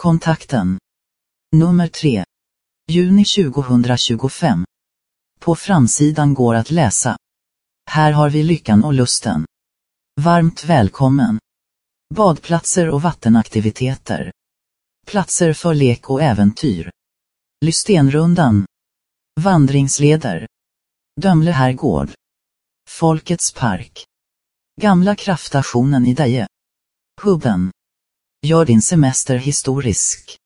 Kontakten. Nummer 3. Juni 2025. På framsidan går att läsa: här har vi lyckan och lusten. Varmt välkommen. Badplatser och vattenaktiviteter. Platser för lek och äventyr. Lystenrundan. Vandringsleder. Dömle herrgård. Folkets park. Gamla kraftstationen i Deje. Hubben. Gör din semester historisk.